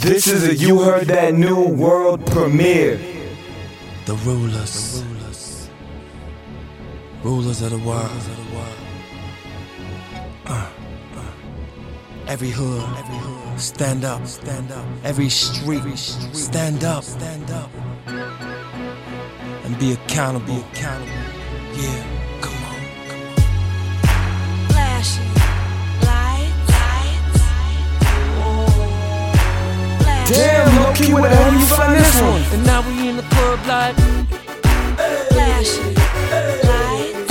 This is a You Heard That New world premiere. The rulers, rulers of the world. Every hood, stand up. Every street, stand up. And be accountable. Yeah, come on. Flashing lights. Damn, low-key, where the hell you find this one? And now we in the club like Flashing lights.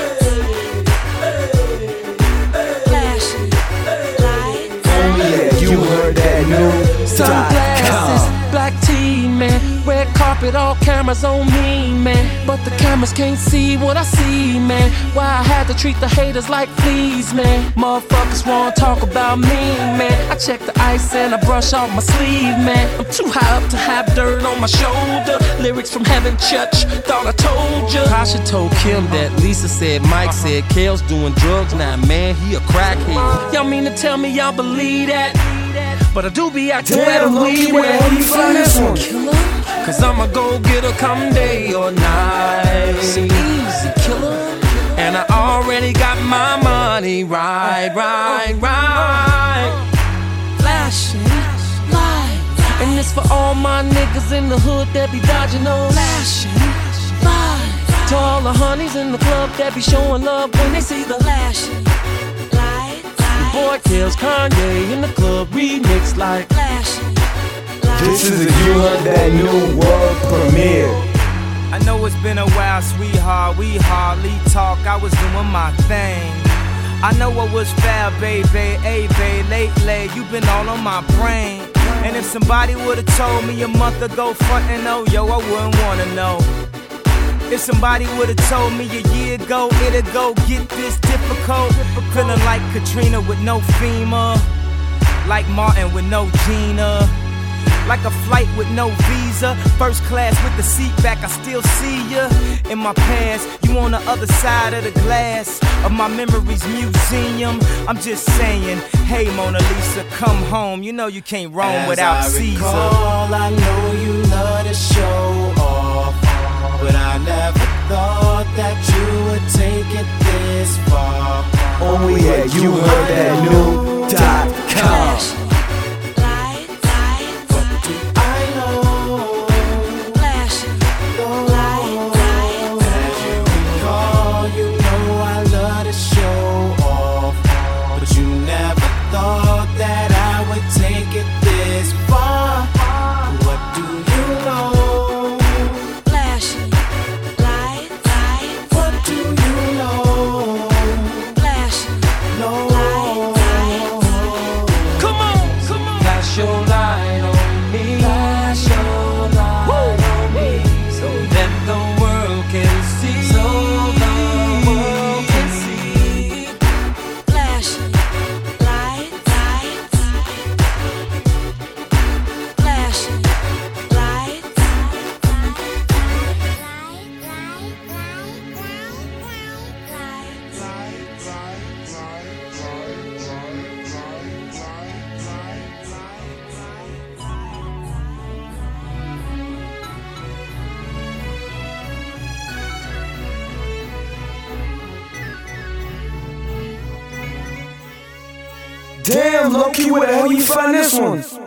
Flashing lights. Oh yeah, You Heard That New sunglasses, black tee, man. Red carpet, all cameras on me, man. But the cameras can't see what I see, man. Why I had to treat the haters like fleas, man. Motherfuckers wanna talk about me, man. I check the ice and I brush off my sleeve, man. I'm too high up to have dirt on my shoulder. Lyrics from Heaven Church, thought I told ya. Tasha told Kim that, Lisa said, Mike said, Kale's doing drugs now, man, he a crackhead. Y'all mean to tell me y'all believe that? But I do be acting where Damn, the low-key, weed where the hell you find this one? Killer? Cause I'm a go-getter come day or night. So easy, killer. And I already got my money right. Flashing lights. And it's for all my niggas in the hood that be dodging those. Flashing lights. To all the honeys in the club that be showing love when they see the Flashing lights. boy kills Kanye in the club remix like Flashing This is a You Heard That New world premiere. I know it's been a while, sweetheart, we hardly talk, I was doing my thing. I know what was fair, baby, hey, babe, lately, you been all on my brain. And if somebody would've told me a month ago, frontin' oh, yo, I wouldn't wanna know. If somebody would've told me a year ago, it'd go get this difficult. Feeling like Katrina with no FEMA, like Martin with no Gina. Like a flight with no visa, first class with the seat back, I still see ya. In my past, you on the other side of the glass of my memories museum. I'm just saying, hey Mona Lisa, come home. You know you can't roam without Caesar. I know you love to show off, but I never thought that you would take it this far. Oh yeah, You Heard That New.com. Damn, low-key, where the hell you find this one?